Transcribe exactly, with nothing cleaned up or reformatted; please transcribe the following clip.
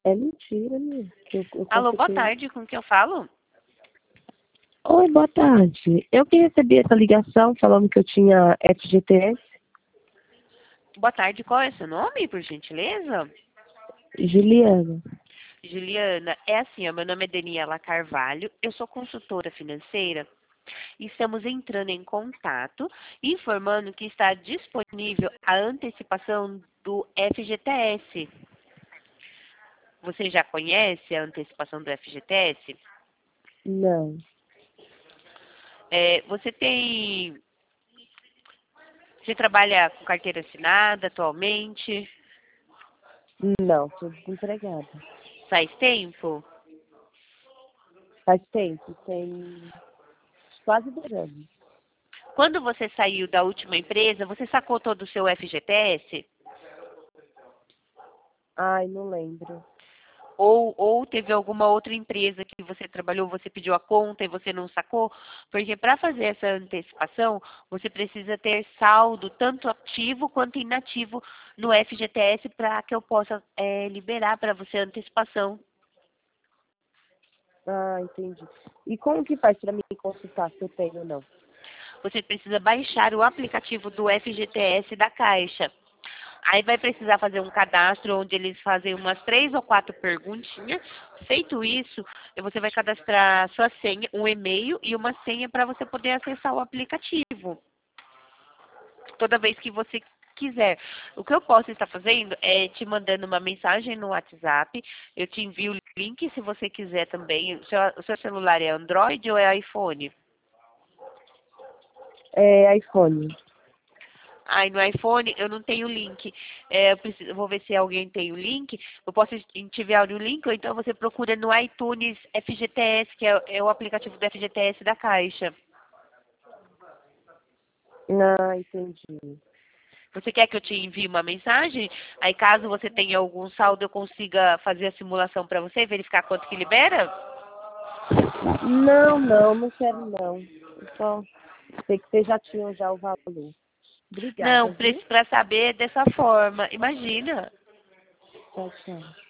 É mentira, né? Eu, eu Alô, boa consultei. tarde, com quem eu falo? Oi, boa tarde. Eu que recebi essa ligação falando que eu tinha F G T S. Boa tarde, qual é seu nome, por gentileza? Juliana. Juliana, é assim, ó, meu nome é Daniela Carvalho, eu sou consultora financeira e estamos entrando em contato informando que está disponível a antecipação do F G T S. Você já conhece a antecipação do F G T S? Não, É, você tem. Você trabalha com carteira assinada atualmente? não, tô desempregada. Faz tempo? Faz tempo, tem quase dois anos. Quando você saiu da última empresa, você sacou todo o seu F G T S? Ai, não lembro. Ou, ou teve alguma outra empresa que você trabalhou, você pediu a conta e você não sacou? Porque para fazer essa antecipação, você precisa ter saldo, tanto ativo quanto inativo, no F G T S para que eu possa eh, liberar para você a antecipação. Ah, entendi. E como que faz para mim consultar se eu tenho ou não? Você precisa baixar o aplicativo do F G T S da Caixa. Aí vai precisar fazer um cadastro onde eles fazem umas três ou quatro perguntinhas. Feito isso, você vai cadastrar sua senha, um e-mail e uma senha para você poder acessar o aplicativo. Toda vez que você quiser. O que eu posso estar fazendo é te mandando uma mensagem no WhatsApp. Eu te envio o link se você quiser também. O seu, o seu celular é Android ou é iPhone? É iPhone. Aí no iPhone eu não tenho link. É, eu, preciso, eu vou ver se alguém tem o link. Eu posso te enviar o link, ou então você procura no iTunes F G T S, que é, é o aplicativo do F G T S da Caixa. Ah, entendi. Você quer que eu te envie uma mensagem? Aí caso você tenha algum saldo, eu consiga fazer a simulação para você, verificar quanto que libera? Não, não, não quero não. Eu só sei que vocês já tinham já o valor. Não, Obrigada, viu? para saber dessa forma. Imagina. Tchau, tchau.